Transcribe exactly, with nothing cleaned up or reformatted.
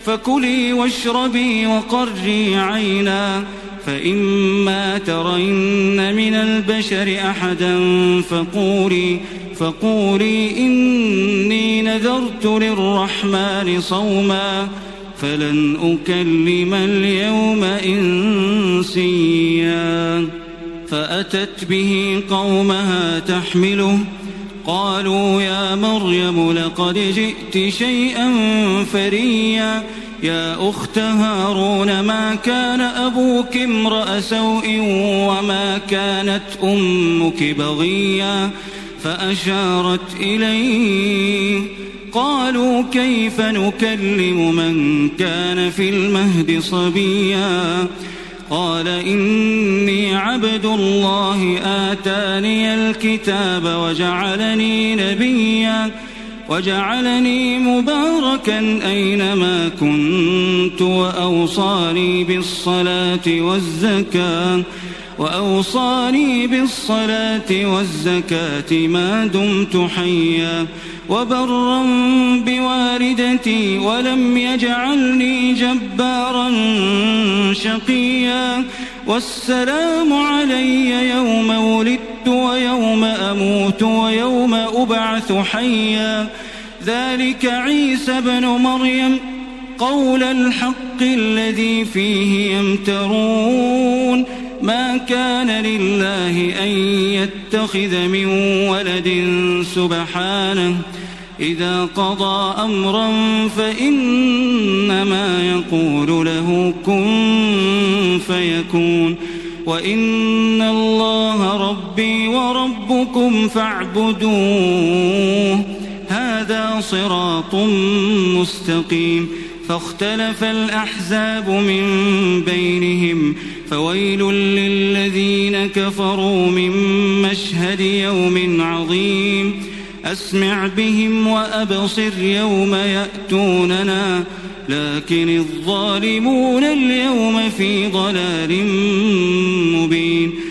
فكلي واشربي وقري عينا، فإما ترين من البشر أحدا فقولي, فقولي إني نذرت للرحمن صوما فلن أكلم اليوم إنسيا. فأتت به قومها تحمله قالوا يا مريم لقد جئت شيئا فريا، يا أخت هارون ما كان أبوك امرأ سوء وما كانت أمك بغيا، فأشارت إليه. قالوا كيف نكلم من كان في المهد صبيا، قال إني عبد الله آتاني الكتاب وجعلني نبيا وجعلني مباركا أينما كنت وأوصاني بالصلاة والزكاة وأوصاني بالصلاة والزكاة ما دمت حيا وبرا بوالدتي ولم يجعلني جبارا شقيا، والسلام علي يوم ولدت ويوم أموت ويوم أبعث حيا، ذلك عيسى بن مريم قول الحق الذي فيه يمترون، ما كان لله أن يتخذ من ولد سبحانه، إذا قضى أمرا فإنما يقول له كن فيكون، وإن الله ربي وربكم فاعبدوه هذا صراط مستقيم. فاختلف الأحزاب من بينهم، فويل للذين كفروا من مشهد يوم عظيم. أسمع بهم وأبصر يوم يأتوننا، لكن الظالمون اليوم في ضلال مبين.